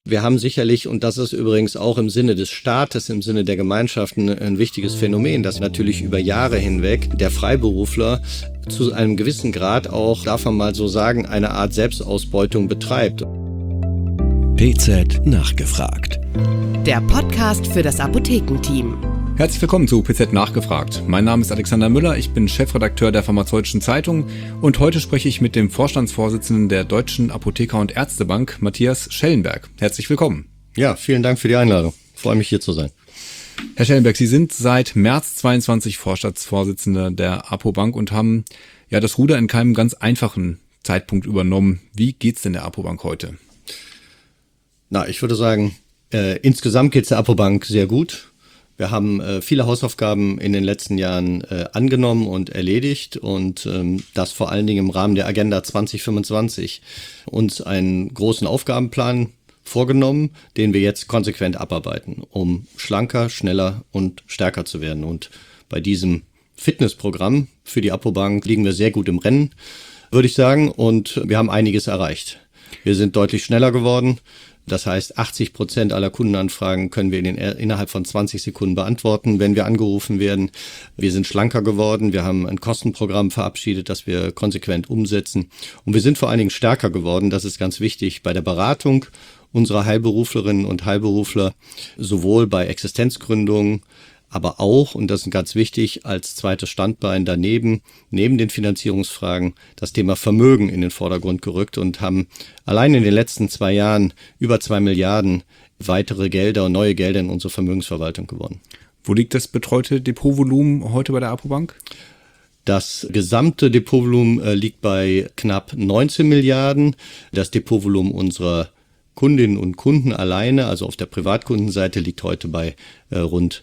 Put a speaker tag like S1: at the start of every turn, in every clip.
S1: Wir haben sicherlich, und das ist übrigens auch im Sinne des Staates, im Sinne der Gemeinschaften ein wichtiges Phänomen, dass natürlich über Jahre hinweg der Freiberufler zu einem gewissen Grad auch, darf man mal so sagen, eine Art Selbstausbeutung betreibt.
S2: PZ nachgefragt.
S3: Der Podcast für das Apothekenteam.
S4: Herzlich willkommen zu PZ nachgefragt. Mein Name ist Alexander Müller, ich bin Chefredakteur der Pharmazeutischen Zeitung und heute spreche ich mit dem Vorstandsvorsitzenden der Deutschen Apotheker- und Ärztebank, Matthias Schellenberg. Herzlich willkommen.
S1: Ja, vielen Dank für die Einladung. Ich freue mich, hier zu sein.
S4: Herr Schellenberg, Sie sind seit März 22 Vorstandsvorsitzender der Apobank und haben ja das Ruder in keinem ganz einfachen Zeitpunkt übernommen. Wie geht's denn der Apobank heute?
S1: Ich würde sagen, insgesamt geht's der Apobank sehr gut. Wir haben viele Hausaufgaben in den letzten Jahren angenommen und erledigt und das vor allen Dingen im Rahmen der Agenda 2025 uns einen großen Aufgabenplan vorgenommen, den wir jetzt konsequent abarbeiten, um schlanker, schneller und stärker zu werden. Und bei diesem Fitnessprogramm für die Apobank liegen wir sehr gut im Rennen, würde ich sagen, und wir haben einiges erreicht. Wir sind deutlich schneller geworden. Das heißt, 80% aller Kundenanfragen können wir innerhalb von 20 Sekunden beantworten, wenn wir angerufen werden. Wir sind schlanker geworden. Wir haben ein Kostenprogramm verabschiedet, das wir konsequent umsetzen. Und wir sind vor allen Dingen stärker geworden. Das ist ganz wichtig bei der Beratung unserer Heilberuflerinnen und Heilberufler, sowohl bei Existenzgründungen, aber auch, und das ist ganz wichtig, als zweites Standbein daneben, neben den Finanzierungsfragen, das Thema Vermögen in den Vordergrund gerückt und haben allein in den letzten 2 Jahren über 2 Milliarden weitere Gelder und neue Gelder in unsere Vermögensverwaltung gewonnen.
S4: Wo liegt das betreute Depotvolumen heute bei der Apobank?
S1: Das gesamte Depotvolumen liegt bei knapp 19 Milliarden. Das Depotvolumen unserer Kundinnen und Kunden alleine, also auf der Privatkundenseite, liegt heute bei rund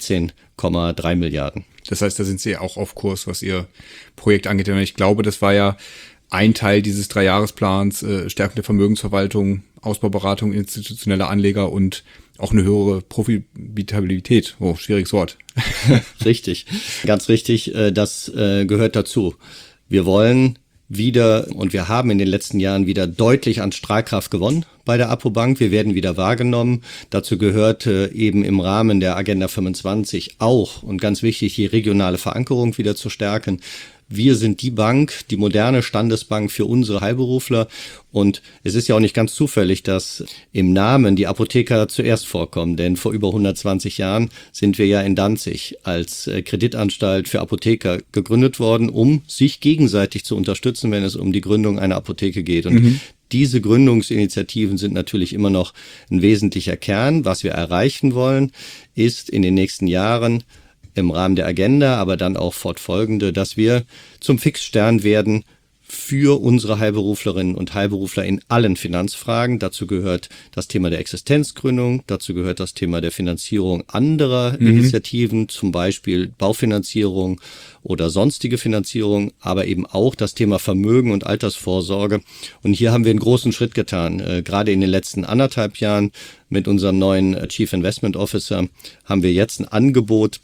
S1: 13,3 Milliarden.
S4: Das heißt, da sind Sie auch auf Kurs, was Ihr Projekt angeht. Ich glaube, das war ja ein Teil dieses 3-Jahresplans, Stärkung der Vermögensverwaltung, Ausbauberatung institutioneller Anleger und auch eine höhere Profitabilität. Oh, schwieriges Wort.
S1: Richtig, ganz richtig. Das gehört dazu. Wir wollen wieder, und wir haben in den letzten Jahren wieder deutlich an Strahlkraft gewonnen bei der Apobank. Wir werden wieder wahrgenommen. Dazu gehört eben im Rahmen der Agenda 25 auch, und ganz wichtig, die regionale Verankerung wieder zu stärken. Wir sind die Bank, die moderne Standesbank für unsere Heilberufler. Und es ist ja auch nicht ganz zufällig, dass im Namen die Apotheker zuerst vorkommen. Denn vor über 120 Jahren sind wir ja in Danzig als Kreditanstalt für Apotheker gegründet worden, um sich gegenseitig zu unterstützen, wenn es um die Gründung einer Apotheke geht. Und diese Gründungsinitiativen sind natürlich immer noch ein wesentlicher Kern. Was wir erreichen wollen, ist in den nächsten Jahren im Rahmen der Agenda, aber dann auch fortfolgende, dass wir zum Fixstern werden für unsere Heilberuflerinnen und Heilberufler in allen Finanzfragen. Dazu gehört das Thema der Existenzgründung, dazu gehört das Thema der Finanzierung anderer Initiativen, zum Beispiel Baufinanzierung oder sonstige Finanzierung, aber eben auch das Thema Vermögen und Altersvorsorge. Und hier haben wir einen großen Schritt getan. Gerade in den letzten 1,5 Jahren mit unserem neuen Chief Investment Officer haben wir jetzt ein Angebot,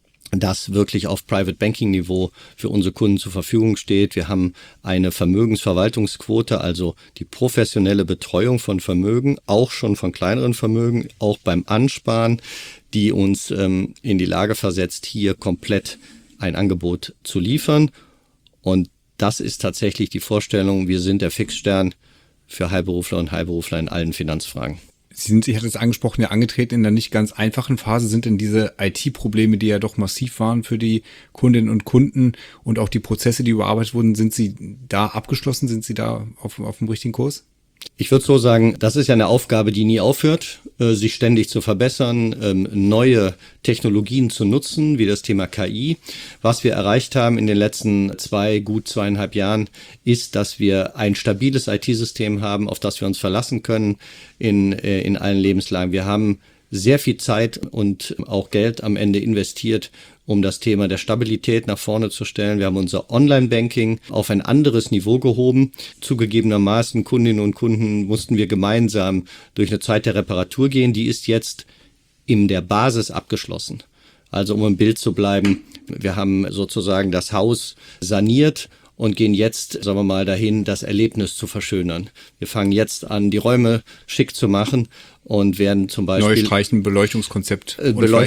S1: das wirklich auf Private Banking Niveau für unsere Kunden zur Verfügung steht. Wir haben eine Vermögensverwaltungsquote, also die professionelle Betreuung von Vermögen, auch schon von kleineren Vermögen, auch beim Ansparen, die uns in die Lage versetzt, hier komplett ein Angebot zu liefern. Und das ist tatsächlich die Vorstellung, wir sind der Fixstern für Heilberufler und Heilberufler in allen Finanzfragen.
S4: Sie sind, ich hatte es angesprochen, ja angetreten in einer nicht ganz einfachen Phase. Sind denn diese IT-Probleme, die ja doch massiv waren für die Kundinnen und Kunden und auch die Prozesse, die überarbeitet wurden, sind sie da abgeschlossen? Sind Sie da auf dem richtigen Kurs?
S1: Ich würde so sagen, das ist ja eine Aufgabe, die nie aufhört, sich ständig zu verbessern, neue Technologien zu nutzen, wie das Thema KI. Was wir erreicht haben in den letzten gut 2,5 Jahren, ist, dass wir ein stabiles IT-System haben, auf das wir uns verlassen können in allen Lebenslagen. Wir haben sehr viel Zeit und auch Geld am Ende investiert, um das Thema der Stabilität nach vorne zu stellen. Wir haben unser Online-Banking auf ein anderes Niveau gehoben. Zugegebenermaßen, Kundinnen und Kunden mussten wir gemeinsam durch eine Zeit der Reparatur gehen. Die ist jetzt in der Basis abgeschlossen. Also um im Bild zu bleiben, wir haben sozusagen das Haus saniert und gehen jetzt, sagen wir mal, dahin, das Erlebnis zu verschönern. Wir fangen jetzt an, die Räume schick zu machen und werden zum Beispiel
S4: neu streichen, Beleuchtungskonzept,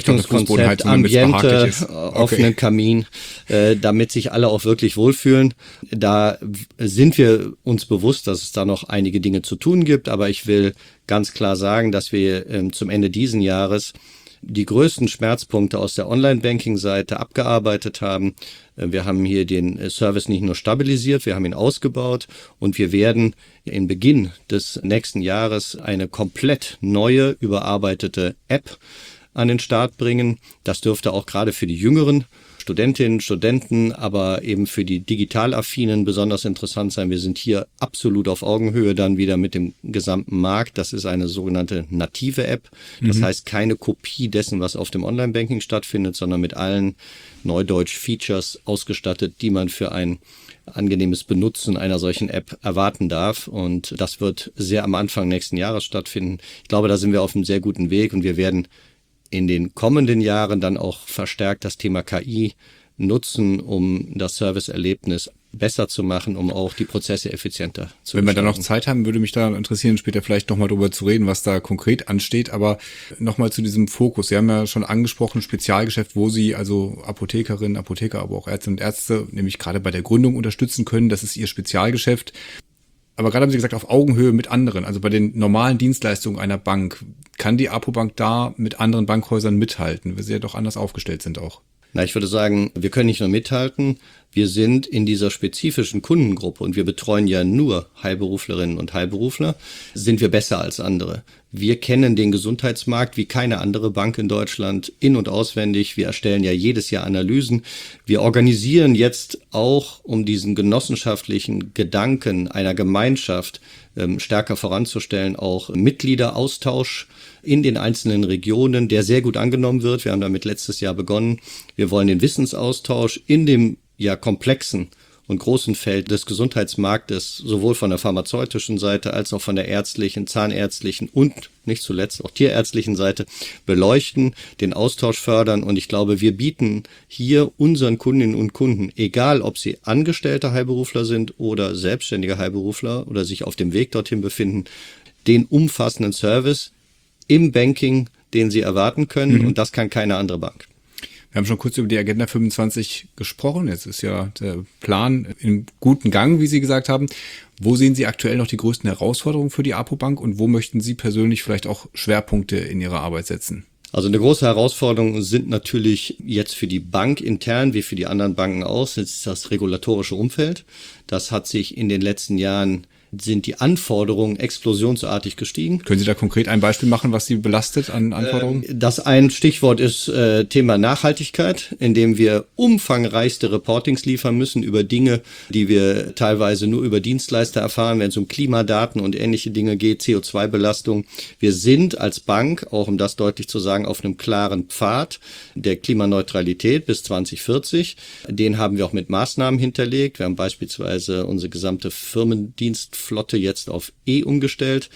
S1: Ambiente, offenen Kamin, damit sich alle auch wirklich wohlfühlen. Da sind wir uns bewusst, dass es da noch einige Dinge zu tun gibt, aber ich will ganz klar sagen, dass wir zum Ende diesen Jahres die größten Schmerzpunkte aus der Online-Banking-Seite abgearbeitet haben. Wir haben hier den Service nicht nur stabilisiert, wir haben ihn ausgebaut und wir werden im Beginn des nächsten Jahres eine komplett neue, überarbeitete App an den Start bringen. Das dürfte auch gerade für die jüngeren Studentinnen, Studenten, aber eben für die Digitalaffinen besonders interessant sein. Wir sind hier absolut auf Augenhöhe dann wieder mit dem gesamten Markt. Das ist eine sogenannte native App. Das heißt keine Kopie dessen, was auf dem Online-Banking stattfindet, sondern mit allen Neudeutsch-Features ausgestattet, die man für ein angenehmes Benutzen einer solchen App erwarten darf. Und das wird sehr am Anfang nächsten Jahres stattfinden. Ich glaube, da sind wir auf einem sehr guten Weg und wir werden in den kommenden Jahren dann auch verstärkt das Thema KI nutzen, um das Serviceerlebnis besser zu machen, um auch die Prozesse effizienter zu
S4: Wenn wir dann noch
S1: gestalten.
S4: Zeit haben, würde mich da interessieren, später vielleicht nochmal drüber zu reden, was da konkret ansteht. Aber nochmal zu diesem Fokus. Sie haben ja schon angesprochen, Spezialgeschäft, wo Sie also Apothekerinnen, Apotheker, aber auch Ärztinnen und Ärzte, nämlich gerade bei der Gründung unterstützen können. Das ist Ihr Spezialgeschäft. Aber gerade haben Sie gesagt, auf Augenhöhe mit anderen, also bei den normalen Dienstleistungen einer Bank. Kann die Apobank da mit anderen Bankhäusern mithalten, weil sie ja doch anders aufgestellt sind auch?
S1: Na, ich würde sagen, wir können nicht nur mithalten, wir sind in dieser spezifischen Kundengruppe und wir betreuen ja nur Heilberuflerinnen und Heilberufler, sind wir besser als andere. Wir kennen den Gesundheitsmarkt wie keine andere Bank in Deutschland in- und auswendig. Wir erstellen ja jedes Jahr Analysen. Wir organisieren jetzt auch, um diesen genossenschaftlichen Gedanken einer Gemeinschaft stärker voranzustellen, auch Mitgliederaustausch in den einzelnen Regionen, der sehr gut angenommen wird. Wir haben damit letztes Jahr begonnen. Wir wollen den Wissensaustausch in dem ja komplexen und großen Feld des Gesundheitsmarktes sowohl von der pharmazeutischen Seite als auch von der ärztlichen, zahnärztlichen und nicht zuletzt auch tierärztlichen Seite beleuchten, den Austausch fördern. Und ich glaube, wir bieten hier unseren Kundinnen und Kunden, egal ob sie angestellte Heilberufler sind oder selbstständige Heilberufler oder sich auf dem Weg dorthin befinden, den umfassenden Service im Banking, den sie erwarten können. Und das kann keine andere Bank.
S4: Wir haben schon kurz über die Agenda 25 gesprochen. Jetzt ist ja der Plan im guten Gang, wie Sie gesagt haben. Wo sehen Sie aktuell noch die größten Herausforderungen für die Apobank und wo möchten Sie persönlich vielleicht auch Schwerpunkte in Ihrer Arbeit setzen?
S1: Also eine große Herausforderung sind natürlich jetzt für die Bank intern, wie für die anderen Banken auch, ist das regulatorische Umfeld. Das hat sich in den letzten Jahren sind die Anforderungen explosionsartig gestiegen.
S4: Können Sie da konkret ein Beispiel machen, was Sie belastet an Anforderungen?
S1: Das ein Stichwort ist Thema Nachhaltigkeit, indem wir umfangreichste Reportings liefern müssen über Dinge, die wir teilweise nur über Dienstleister erfahren, wenn es um Klimadaten und ähnliche Dinge geht, CO2-Belastung. Wir sind als Bank, auch um das deutlich zu sagen, auf einem klaren Pfad der Klimaneutralität bis 2040. Den haben wir auch mit Maßnahmen hinterlegt. Wir haben beispielsweise unsere gesamte Firmendienstflotte jetzt auf umgestellt.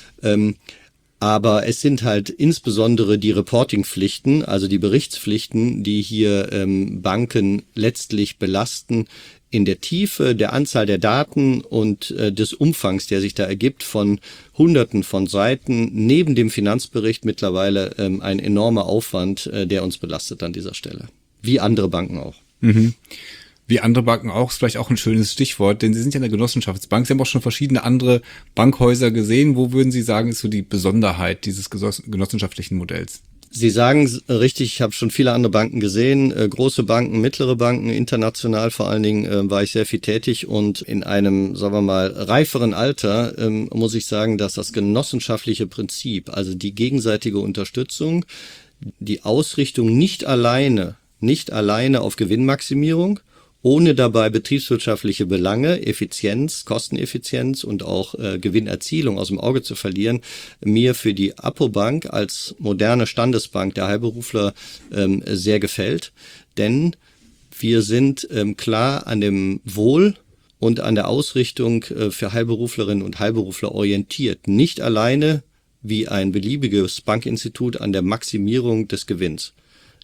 S1: Aber es sind halt insbesondere die Reportingpflichten, also die Berichtspflichten, die hier Banken letztlich belasten, in der Tiefe, der Anzahl der Daten und des Umfangs, der sich da ergibt, von Hunderten von Seiten, neben dem Finanzbericht mittlerweile ein enormer Aufwand, der uns belastet an dieser Stelle. Wie andere Banken auch.
S4: Wie andere Banken auch, ist vielleicht auch ein schönes Stichwort, denn Sie sind ja eine Genossenschaftsbank. Sie haben auch schon verschiedene andere Bankhäuser gesehen. Wo würden Sie sagen, ist so die Besonderheit dieses genossenschaftlichen Modells?
S1: Sie sagen richtig, ich habe schon viele andere Banken gesehen, große Banken, mittlere Banken, international vor allen Dingen war ich sehr viel tätig und in einem, sagen wir mal, reiferen Alter muss ich sagen, dass das genossenschaftliche Prinzip, also die gegenseitige Unterstützung, die Ausrichtung nicht alleine auf Gewinnmaximierung, ohne dabei betriebswirtschaftliche Belange, Effizienz, Kosteneffizienz und auch Gewinnerzielung aus dem Auge zu verlieren, mir für die Apobank als moderne Standesbank der Heilberufler sehr gefällt. Denn wir sind klar an dem Wohl und an der Ausrichtung für Heilberuflerinnen und Heilberufler orientiert. Nicht alleine wie ein beliebiges Bankinstitut an der Maximierung des Gewinns.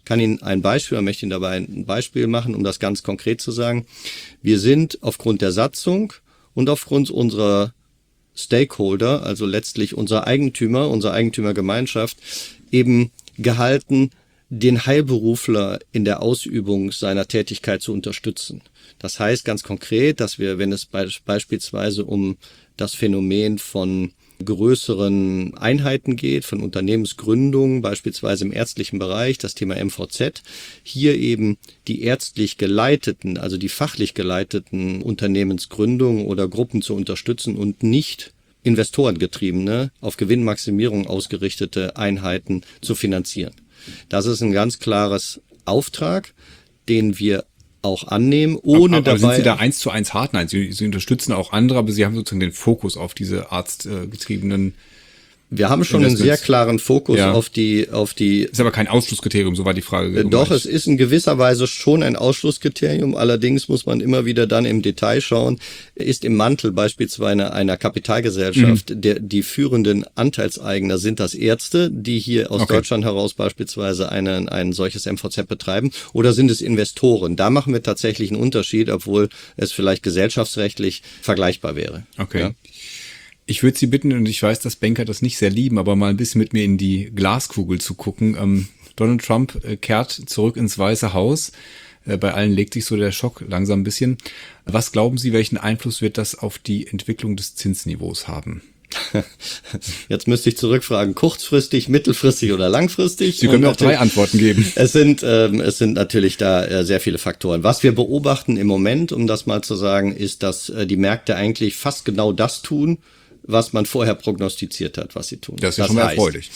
S1: kann Ihnen ein Beispiel, ich möchte Ihnen dabei ein Beispiel machen, um das ganz konkret zu sagen. Wir sind aufgrund der Satzung und aufgrund unserer Stakeholder, also letztlich unserer Eigentümergemeinschaft, eben gehalten, den Heilberufler in der Ausübung seiner Tätigkeit zu unterstützen. Das heißt ganz konkret, dass wir, wenn es beispielsweise um das Phänomen von größeren Einheiten geht, von Unternehmensgründungen, beispielsweise im ärztlichen Bereich, das Thema MVZ, hier eben die ärztlich geleiteten, also die fachlich geleiteten Unternehmensgründungen oder Gruppen zu unterstützen und nicht investorengetriebene, auf Gewinnmaximierung ausgerichtete Einheiten zu finanzieren. Das ist ein ganz klares Auftrag, den wir auch annehmen, ohne
S4: aber
S1: dabei...
S4: sind Sie da 1:1 hart? Nein, Sie unterstützen auch andere, aber Sie haben sozusagen den Fokus auf diese arztgetriebenen...
S1: Wir haben schon einen sehr klaren Fokus auf die.
S4: Ist aber kein Ausschlusskriterium, so war die Frage.
S1: Doch, es ist in gewisser Weise schon ein Ausschlusskriterium. Allerdings muss man immer wieder dann im Detail schauen, ist im Mantel beispielsweise einer Kapitalgesellschaft, die führenden Anteilseigner sind das Ärzte, die hier aus Deutschland heraus beispielsweise ein solches MVZ betreiben, oder sind es Investoren? Da machen wir tatsächlich einen Unterschied, obwohl es vielleicht gesellschaftsrechtlich vergleichbar wäre.
S4: Okay.
S1: Ja?
S4: Ich würde Sie bitten, und ich weiß, dass Banker das nicht sehr lieben, aber mal ein bisschen mit mir in die Glaskugel zu gucken. Donald Trump kehrt zurück ins Weiße Haus. Bei allen legt sich so der Schock langsam ein bisschen. Was glauben Sie, welchen Einfluss wird das auf die Entwicklung des Zinsniveaus haben?
S1: Jetzt müsste ich zurückfragen, kurzfristig, mittelfristig oder langfristig?
S4: Sie können mir auch 3 Antworten geben.
S1: Es sind natürlich da sehr viele Faktoren. Was wir beobachten im Moment, um das mal zu sagen, ist, dass die Märkte eigentlich fast genau das tun, was man vorher prognostiziert hat, was sie tun.
S4: Das ist ja schon mal erfreulich.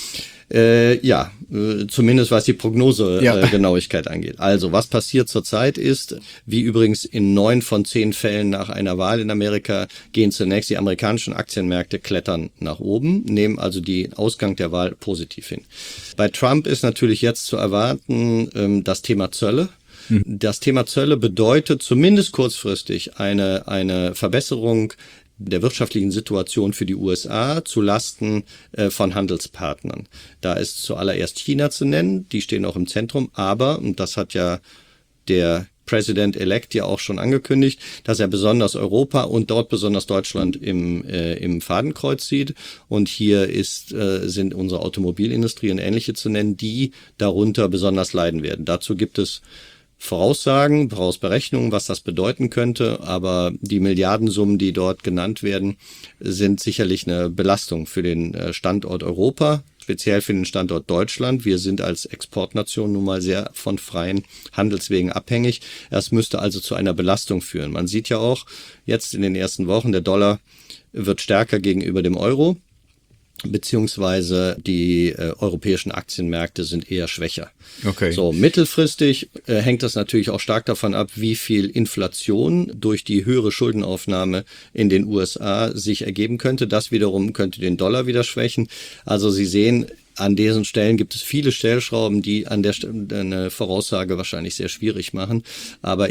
S1: Zumindest was die Prognosegenauigkeit angeht. Also, was passiert zurzeit ist, wie übrigens in 9 von 10 Fällen nach einer Wahl in Amerika, gehen zunächst die amerikanischen Aktienmärkte klettern nach oben, nehmen also den Ausgang der Wahl positiv hin. Bei Trump ist natürlich jetzt zu erwarten, das Thema Zölle. Das Thema Zölle bedeutet zumindest kurzfristig eine Verbesserung der wirtschaftlichen Situation für die USA zulasten von Handelspartnern. Da ist zuallererst China zu nennen, die stehen auch im Zentrum, aber, und das hat ja der President-elect ja auch schon angekündigt, dass er besonders Europa und dort besonders Deutschland im Fadenkreuz sieht. Und hier sind unsere Automobilindustrie und ähnliche zu nennen, die darunter besonders leiden werden. Dazu gibt es Voraussagen, Vorausberechnungen, was das bedeuten könnte, aber die Milliardensummen, die dort genannt werden, sind sicherlich eine Belastung für den Standort Europa, speziell für den Standort Deutschland. Wir sind als Exportnation nun mal sehr von freien Handelswegen abhängig. Es müsste also zu einer Belastung führen. Man sieht ja auch jetzt in den ersten Wochen, der Dollar wird stärker gegenüber dem Euro, beziehungsweise die europäischen Aktienmärkte sind eher schwächer.
S4: Okay.
S1: So, mittelfristig hängt das natürlich auch stark davon ab, wie viel Inflation durch die höhere Schuldenaufnahme in den USA sich ergeben könnte. Das wiederum könnte den Dollar wieder schwächen. Also Sie sehen, an diesen Stellen gibt es viele Stellschrauben, die an der Stelle eine Voraussage wahrscheinlich sehr schwierig machen. Aber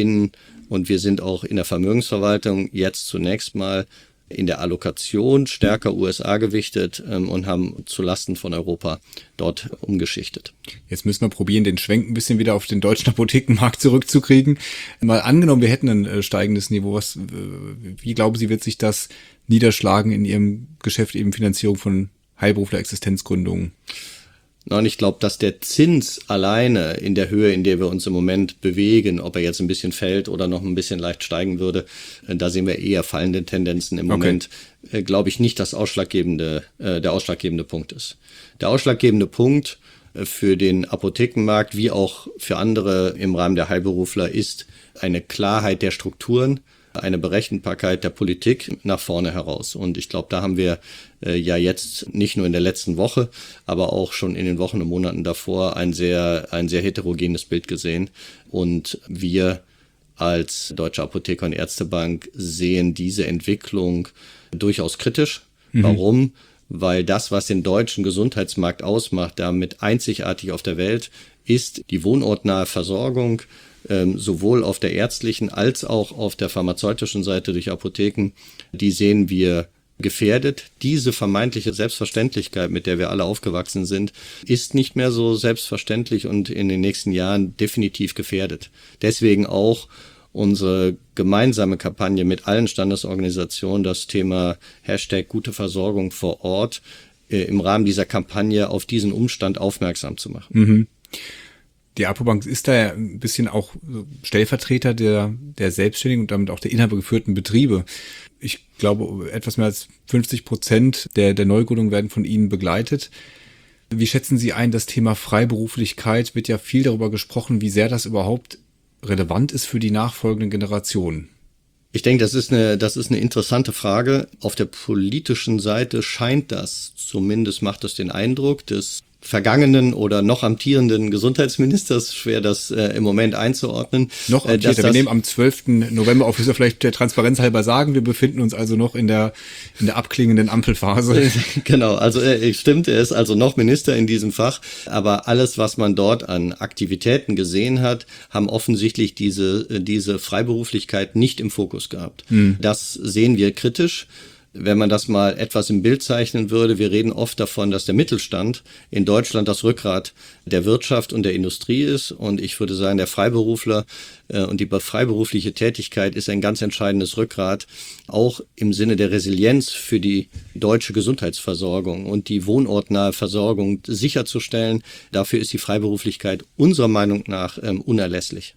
S1: wir sind auch in der Vermögensverwaltung jetzt zunächst mal in der Allokation stärker USA gewichtet und haben zulasten von Europa dort umgeschichtet.
S4: Jetzt müssen wir probieren, den Schwenk ein bisschen wieder auf den deutschen Apothekenmarkt zurückzukriegen. Mal angenommen, wir hätten ein steigendes Niveau. Wie glauben Sie, wird sich das niederschlagen in Ihrem Geschäft, eben Finanzierung von Heilberufler-Existenzgründungen?
S1: Und ich glaube, dass der Zins alleine in der Höhe, in der wir uns im Moment bewegen, ob er jetzt ein bisschen fällt oder noch ein bisschen leicht steigen würde, da sehen wir eher fallende Tendenzen im Moment. Glaube ich nicht, dass der ausschlaggebende Punkt ist. Der ausschlaggebende Punkt für den Apothekenmarkt wie auch für andere im Rahmen der Heilberufler ist eine Klarheit der Strukturen, eine Berechenbarkeit der Politik nach vorne heraus. Und ich glaube, da haben wir ja jetzt nicht nur in der letzten Woche, aber auch schon in den Wochen und Monaten davor ein sehr heterogenes Bild gesehen. Und wir als Deutsche Apotheker- und Ärztebank sehen diese Entwicklung durchaus kritisch. Warum? Weil das, was den deutschen Gesundheitsmarkt ausmacht, damit einzigartig auf der Welt, ist die wohnortnahe Versorgung, sowohl auf der ärztlichen als auch auf der pharmazeutischen Seite durch Apotheken. Die sehen wir gefährdet. Diese vermeintliche Selbstverständlichkeit, mit der wir alle aufgewachsen sind, ist nicht mehr so selbstverständlich und in den nächsten Jahren definitiv gefährdet. Deswegen auch unsere gemeinsame Kampagne mit allen Standesorganisationen, das Thema #gute Versorgung vor Ort, im Rahmen dieser Kampagne auf diesen Umstand aufmerksam zu machen.
S4: Mhm. Die APO-Bank ist da ja ein bisschen auch Stellvertreter der Selbstständigen und damit auch der inhabergeführten Betriebe. Ich glaube, etwas mehr als 50% der Neugründungen werden von Ihnen begleitet. Wie schätzen Sie ein, das Thema Freiberuflichkeit? Wird ja viel darüber gesprochen, wie sehr das überhaupt relevant ist für die nachfolgenden Generationen.
S1: Ich denke, das ist eine interessante Frage. Auf der politischen Seite scheint das, zumindest macht das den Eindruck, des vergangenen oder noch amtierenden Gesundheitsministers, schwer das im Moment einzuordnen.
S4: Noch amtierter. Wir nehmen am 12. November auf, ist ja vielleicht der Transparenz halber sagen, wir befinden uns also noch in der abklingenden Ampelphase.
S1: Genau, also stimmt, er ist also noch Minister in diesem Fach, aber alles, was man dort an Aktivitäten gesehen hat, haben offensichtlich diese Freiberuflichkeit nicht im Fokus gehabt. Das sehen wir kritisch. Wenn man das mal etwas im Bild zeichnen würde, wir reden oft davon, dass der Mittelstand in Deutschland das Rückgrat der Wirtschaft und der Industrie ist. Und ich würde sagen, der Freiberufler und die freiberufliche Tätigkeit ist ein ganz entscheidendes Rückgrat, auch im Sinne der Resilienz für die deutsche Gesundheitsversorgung und die wohnortnahe Versorgung sicherzustellen. Dafür ist die Freiberuflichkeit unserer Meinung nach unerlässlich.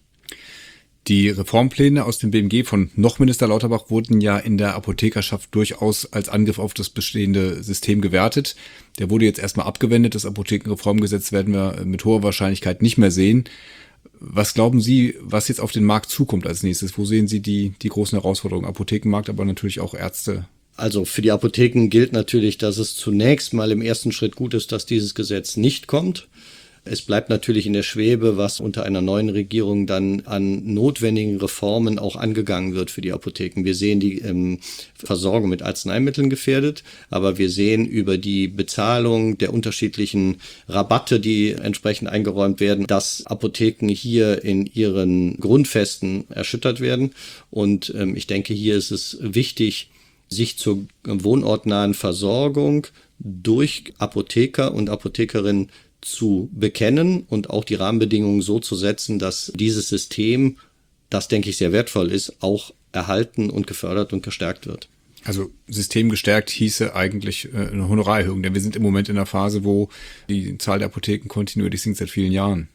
S4: Die Reformpläne aus dem BMG von noch Minister Lauterbach wurden ja in der Apothekerschaft durchaus als Angriff auf das bestehende System gewertet. Der wurde jetzt erstmal abgewendet. Das Apothekenreformgesetz werden wir mit hoher Wahrscheinlichkeit nicht mehr sehen. Was glauben Sie, was jetzt auf den Markt zukommt als nächstes? Wo sehen Sie die großen Herausforderungen? Apothekenmarkt, aber natürlich auch Ärzte.
S1: Also für die Apotheken gilt natürlich, dass es zunächst mal im ersten Schritt gut ist, dass dieses Gesetz nicht kommt. Es bleibt natürlich in der Schwebe, was unter einer neuen Regierung dann an notwendigen Reformen auch angegangen wird für die Apotheken. Wir sehen die Versorgung mit Arzneimitteln gefährdet, aber wir sehen über die Bezahlung der unterschiedlichen Rabatte, die entsprechend eingeräumt werden, dass Apotheken hier in ihren Grundfesten erschüttert werden. Und ich denke, hier ist es wichtig, sich zur wohnortnahen Versorgung durch Apotheker und Apothekerinnen zu bekennen und auch die Rahmenbedingungen so zu setzen, dass dieses System, das denke ich sehr wertvoll ist, auch erhalten und gefördert und gestärkt wird.
S4: Also System gestärkt hieße eigentlich eine Honorarerhöhung, denn wir sind im Moment in einer Phase, wo die Zahl der Apotheken kontinuierlich sinkt seit vielen Jahren.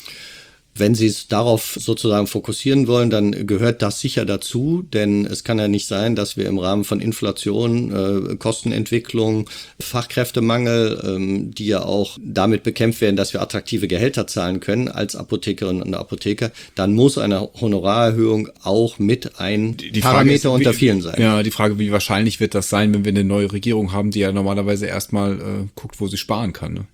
S1: Wenn Sie es darauf sozusagen fokussieren wollen, dann gehört das sicher dazu, denn es kann ja nicht sein, dass wir im Rahmen von Inflation, Kostenentwicklung, Fachkräftemangel, die ja auch damit bekämpft werden, dass wir attraktive Gehälter zahlen können als Apothekerinnen und Apotheker, dann muss eine Honorarerhöhung auch mit ein Parameter unter vielen sein.
S4: Ja, die Frage, wie wahrscheinlich wird das sein, wenn wir eine neue Regierung haben, die ja normalerweise erstmal guckt, wo sie sparen kann, ne?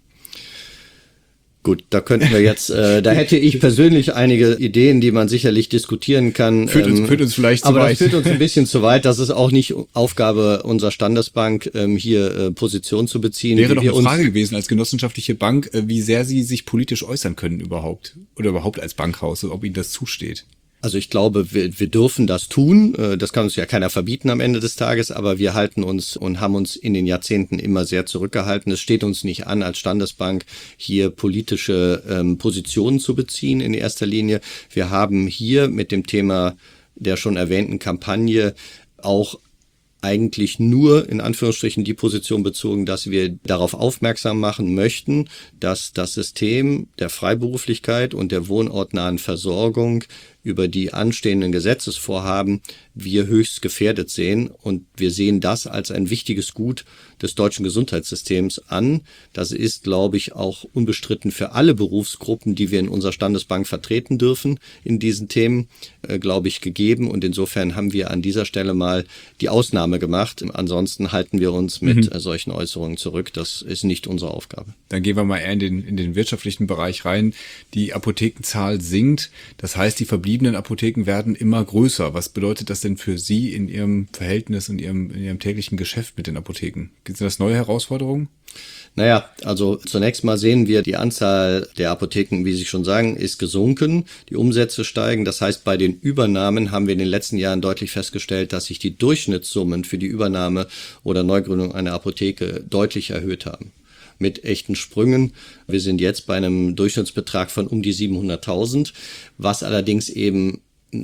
S1: Gut, da könnten wir jetzt, da hätte ich persönlich einige Ideen, die man sicherlich diskutieren kann.
S4: Führt uns vielleicht zu
S1: aber
S4: weit.
S1: Aber das führt uns ein bisschen zu weit. Das ist auch nicht Aufgabe unserer Standesbank, hier Position zu beziehen.
S4: Wäre doch eine Frage gewesen als genossenschaftliche Bank, wie sehr Sie sich politisch äußern können überhaupt. Oder überhaupt als Bankhaus, ob Ihnen das zusteht.
S1: Also ich glaube, wir dürfen das tun. Das kann uns ja keiner verbieten am Ende des Tages, aber wir halten uns und haben uns in den Jahrzehnten immer sehr zurückgehalten. Es steht uns nicht an, als Standesbank hier politische Positionen zu beziehen in erster Linie. Wir haben hier mit dem Thema der schon erwähnten Kampagne auch eigentlich nur in Anführungsstrichen die Position bezogen, dass wir darauf aufmerksam machen möchten, dass das System der Freiberuflichkeit und der wohnortnahen Versorgung über die anstehenden Gesetzesvorhaben wir höchst gefährdet sehen. Und wir sehen das als ein wichtiges Gut des deutschen Gesundheitssystems an. Das ist, glaube ich, auch unbestritten für alle Berufsgruppen, die wir in unserer Standesbank vertreten dürfen, in diesen Themen, glaube ich, gegeben. Und insofern haben wir an dieser Stelle mal die Ausnahme gemacht. Ansonsten halten wir uns mit solchen Äußerungen zurück. Das ist nicht unsere Aufgabe.
S4: Dann gehen wir mal eher in den wirtschaftlichen Bereich rein. Die Apothekenzahl sinkt. Das heißt, die verbliebenen verbliebenen Apotheken werden immer größer. Was bedeutet das denn für Sie in Ihrem Verhältnis und in Ihrem täglichen Geschäft mit den Apotheken? Sind das neue Herausforderungen?
S1: Naja, also zunächst mal sehen wir, die Anzahl der Apotheken, wie Sie schon sagen, ist gesunken. Die Umsätze steigen. Das heißt, bei den Übernahmen haben wir in den letzten Jahren deutlich festgestellt, dass sich die Durchschnittssummen für die Übernahme oder Neugründung einer Apotheke deutlich erhöht haben. Mit echten Sprüngen. Wir sind jetzt bei einem Durchschnittsbetrag von um die 700.000, was allerdings eben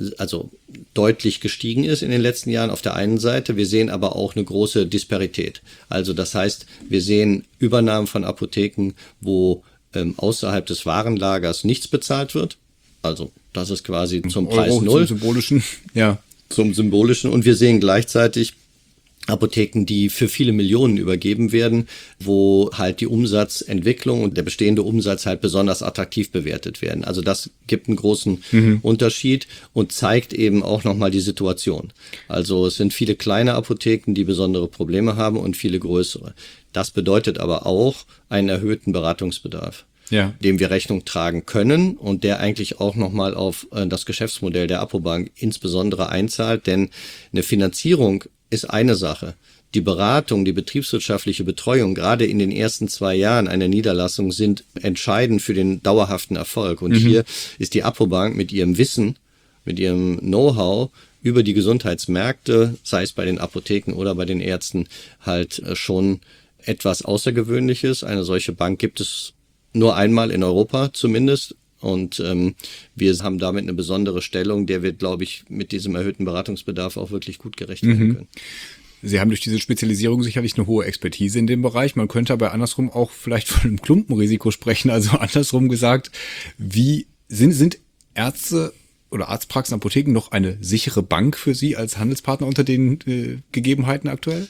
S1: deutlich gestiegen ist in den letzten Jahren auf der einen Seite. Wir sehen aber auch eine große Disparität. Also das heißt, wir sehen Übernahmen von Apotheken, wo außerhalb des Warenlagers nichts bezahlt wird. Also das ist quasi zum Preis
S4: Euro,
S1: Null.
S4: Zum Symbolischen, ja.
S1: Zum Symbolischen. Und wir sehen gleichzeitig Apotheken, die für viele Millionen übergeben werden, wo halt die Umsatzentwicklung und der bestehende Umsatz halt besonders attraktiv bewertet werden. Also das gibt einen großen Unterschied und zeigt eben auch nochmal die Situation. Also es sind viele kleine Apotheken, die besondere Probleme haben und viele größere. Das bedeutet aber auch einen erhöhten Beratungsbedarf, dem wir Rechnung tragen können und der eigentlich auch nochmal auf das Geschäftsmodell der Apobank insbesondere einzahlt, denn eine Finanzierung ist eine Sache. Die Beratung, die betriebswirtschaftliche Betreuung, gerade in den ersten 2 Jahren einer Niederlassung, sind entscheidend für den dauerhaften Erfolg. Und hier ist die Apobank mit ihrem Wissen, mit ihrem Know-how über die Gesundheitsmärkte, sei es bei den Apotheken oder bei den Ärzten, halt schon etwas Außergewöhnliches. Eine solche Bank gibt es nur einmal in Europa zumindest. Und wir haben damit eine besondere Stellung, der wir, glaube ich, mit diesem erhöhten Beratungsbedarf auch wirklich gut gerecht werden können.
S4: Sie haben durch diese Spezialisierung sicherlich eine hohe Expertise in dem Bereich. Man könnte aber andersrum auch vielleicht von einem Klumpenrisiko sprechen. Also andersrum gesagt, wie sind Ärzte oder Arztpraxen, Apotheken noch eine sichere Bank für Sie als Handelspartner unter den Gegebenheiten aktuell?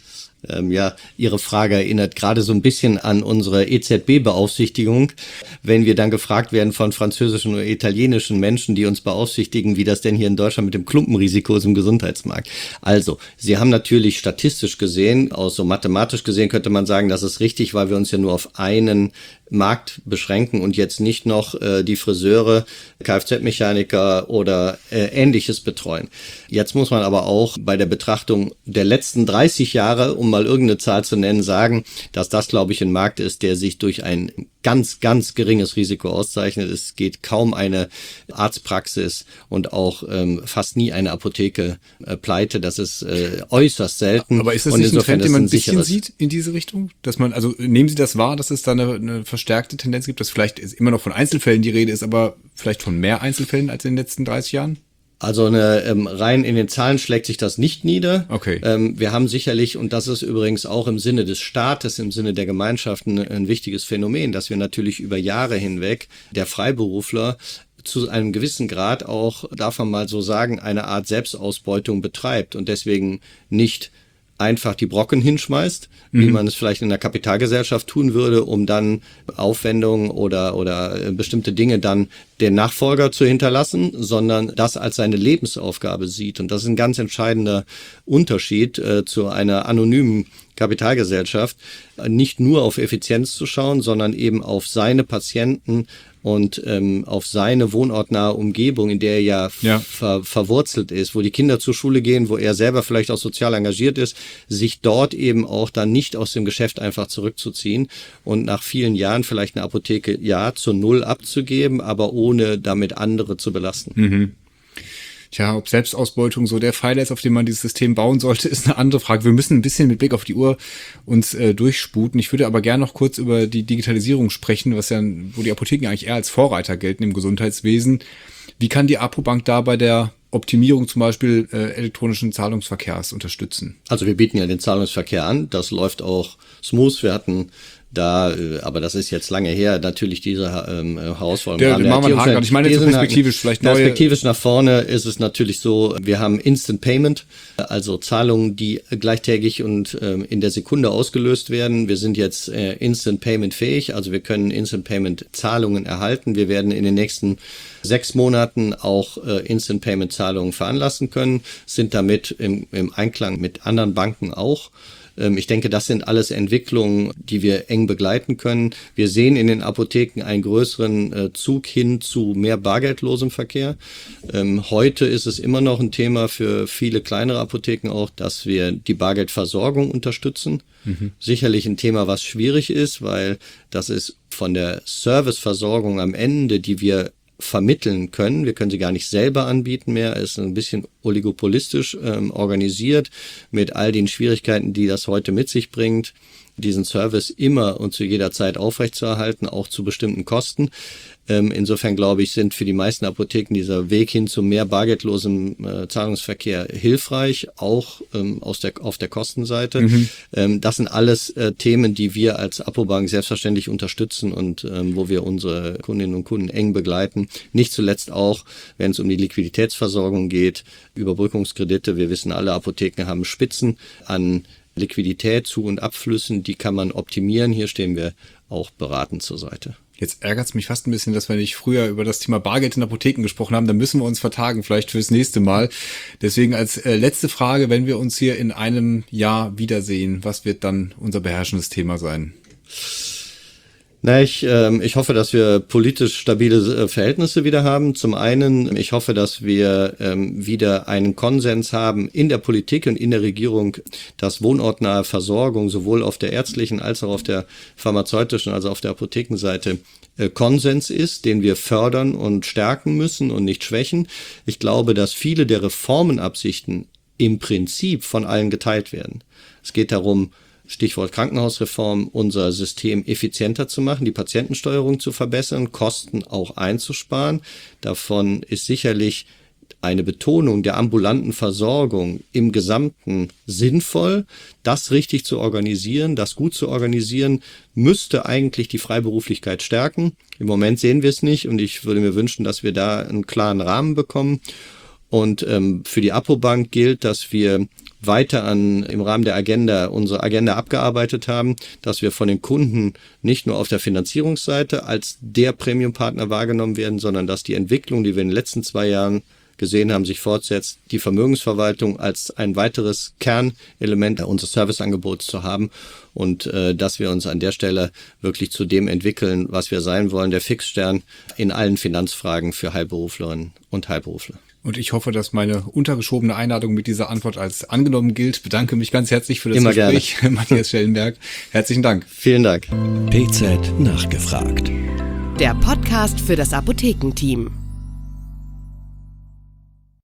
S1: Ihre Frage erinnert gerade so ein bisschen an unsere EZB-Beaufsichtigung, wenn wir dann gefragt werden von französischen oder italienischen Menschen, die uns beaufsichtigen, wie das denn hier in Deutschland mit dem Klumpenrisiko ist im Gesundheitsmarkt. Also, Sie haben natürlich statistisch gesehen, auch so mathematisch gesehen könnte man sagen, das ist richtig, weil wir uns ja nur auf einen Markt beschränken und jetzt nicht noch die Friseure, Kfz-Mechaniker oder Ähnliches betreuen. Jetzt muss man aber auch bei der Betrachtung der letzten 30 Jahre, um mal irgendeine Zahl zu nennen, sagen, dass das, glaube ich, ein Markt ist, der sich durch ein ganz, ganz geringes Risiko auszeichnet. Es geht kaum eine Arztpraxis und auch fast nie eine Apotheke pleite. Das ist äußerst selten.
S4: Aber ist das nicht ein Trend, den man ein bisschen sieht in diese Richtung? Dass man, also nehmen Sie das wahr, dass es da eine verstärkte Tendenz gibt, dass vielleicht immer noch von Einzelfällen die Rede ist, aber vielleicht von mehr Einzelfällen als in den letzten 30 Jahren?
S1: Also rein in den Zahlen schlägt sich das nicht nieder.
S4: Okay.
S1: Wir haben sicherlich, und das ist übrigens auch im Sinne des Staates, im Sinne der Gemeinschaften ein wichtiges Phänomen, dass wir natürlich über Jahre hinweg der Freiberufler zu einem gewissen Grad auch, darf man mal so sagen, eine Art Selbstausbeutung betreibt und deswegen nicht einfach die Brocken hinschmeißt, wie man es vielleicht in einer Kapitalgesellschaft tun würde, um dann Aufwendungen oder bestimmte Dinge dann den Nachfolger zu hinterlassen, sondern das als seine Lebensaufgabe sieht. Und das ist ein ganz entscheidender Unterschied zu einer anonymen Kapitalgesellschaft, nicht nur auf Effizienz zu schauen, sondern eben auf seine Patienten und auf seine wohnortnahe Umgebung, in der er verwurzelt ist, wo die Kinder zur Schule gehen, wo er selber vielleicht auch sozial engagiert ist, sich dort eben auch dann nicht aus dem Geschäft einfach zurückzuziehen und nach vielen Jahren vielleicht eine Apotheke zur Null abzugeben, aber ohne damit andere zu belasten.
S4: Tja, ob Selbstausbeutung so der Pfeiler ist, auf dem man dieses System bauen sollte, ist eine andere Frage. Wir müssen ein bisschen mit Blick auf die Uhr uns durchsputen. Ich würde aber gerne noch kurz über die Digitalisierung sprechen, wo die Apotheken eigentlich eher als Vorreiter gelten im Gesundheitswesen. Wie kann die Apobank da bei der Optimierung zum Beispiel elektronischen Zahlungsverkehrs unterstützen?
S1: Also wir bieten ja den Zahlungsverkehr an. Das läuft auch smooth. Wir hatten da, aber das ist jetzt lange her, natürlich diese Herausforderung.
S4: Ich meine jetzt perspektivisch vielleicht neue.
S1: Perspektivisch nach vorne ist es natürlich so, wir haben Instant Payment, also Zahlungen, die gleichtägig und in der Sekunde ausgelöst werden. Wir sind jetzt Instant Payment fähig, also wir können Instant Payment Zahlungen erhalten. Wir werden in den nächsten 6 Monaten auch Instant Payment Zahlungen veranlassen können, sind damit im Einklang mit anderen Banken auch. Ich denke, das sind alles Entwicklungen, die wir eng begleiten können. Wir sehen in den Apotheken einen größeren Zug hin zu mehr bargeldlosem Verkehr. Heute ist es immer noch ein Thema für viele kleinere Apotheken auch, dass wir die Bargeldversorgung unterstützen. Sicherlich ein Thema, was schwierig ist, weil das ist von der Serviceversorgung am Ende, die wir vermitteln können. Wir können sie gar nicht selber anbieten mehr. Es ist ein bisschen oligopolistisch organisiert mit all den Schwierigkeiten, die das heute mit sich bringt, diesen Service immer und zu jeder Zeit aufrechtzuerhalten, auch zu bestimmten Kosten. Insofern glaube ich, sind für die meisten Apotheken dieser Weg hin zu mehr bargeldlosem Zahlungsverkehr hilfreich, auch auf der Kostenseite. Das sind alles Themen, die wir als Apobank selbstverständlich unterstützen und wo wir unsere Kundinnen und Kunden eng begleiten. Nicht zuletzt auch, wenn es um die Liquiditätsversorgung geht, Überbrückungskredite. Wir wissen, alle Apotheken haben Spitzen an Liquidität, Zu- und Abflüssen, die kann man optimieren. Hier stehen wir auch beratend zur Seite.
S4: Jetzt ärgert es mich fast ein bisschen, dass wir nicht früher über das Thema Bargeld in Apotheken gesprochen haben. Da müssen wir uns vertagen, vielleicht fürs nächste Mal. Deswegen als letzte Frage, wenn wir uns hier in einem Jahr wiedersehen, was wird dann unser beherrschendes Thema sein?
S1: Ich hoffe, dass wir politisch stabile Verhältnisse wieder haben. Zum einen, ich hoffe, dass wir wieder einen Konsens haben in der Politik und in der Regierung, dass wohnortnahe Versorgung sowohl auf der ärztlichen als auch auf der pharmazeutischen, also auf der Apothekenseite Konsens ist, den wir fördern und stärken müssen und nicht schwächen. Ich glaube, dass viele der Reformenabsichten im Prinzip von allen geteilt werden. Es geht darum, Stichwort Krankenhausreform, unser System effizienter zu machen, die Patientensteuerung zu verbessern, Kosten auch einzusparen. Davon ist sicherlich eine Betonung der ambulanten Versorgung im Gesamten sinnvoll. Das richtig zu organisieren, das gut zu organisieren, müsste eigentlich die Freiberuflichkeit stärken. Im Moment sehen wir es nicht und ich würde mir wünschen, dass wir da einen klaren Rahmen bekommen. Und für die Apobank gilt, dass wir weiter im Rahmen der Agenda unsere Agenda abgearbeitet haben, dass wir von den Kunden nicht nur auf der Finanzierungsseite als der Premium-Partner wahrgenommen werden, sondern dass die Entwicklung, die wir in den letzten 2 Jahren gesehen haben, sich fortsetzt, die Vermögensverwaltung als ein weiteres Kernelement unseres Serviceangebots zu haben und dass wir uns an der Stelle wirklich zu dem entwickeln, was wir sein wollen, der Fixstern in allen Finanzfragen für Heilberuflerinnen und Heilberufler.
S4: Und ich hoffe, dass meine untergeschobene Einladung mit dieser Antwort als angenommen gilt. Bedanke mich ganz herzlich für das Gespräch, Matthias Schellenberg. Herzlichen Dank.
S1: Vielen Dank.
S2: PZ nachgefragt.
S3: Der Podcast für das Apothekenteam.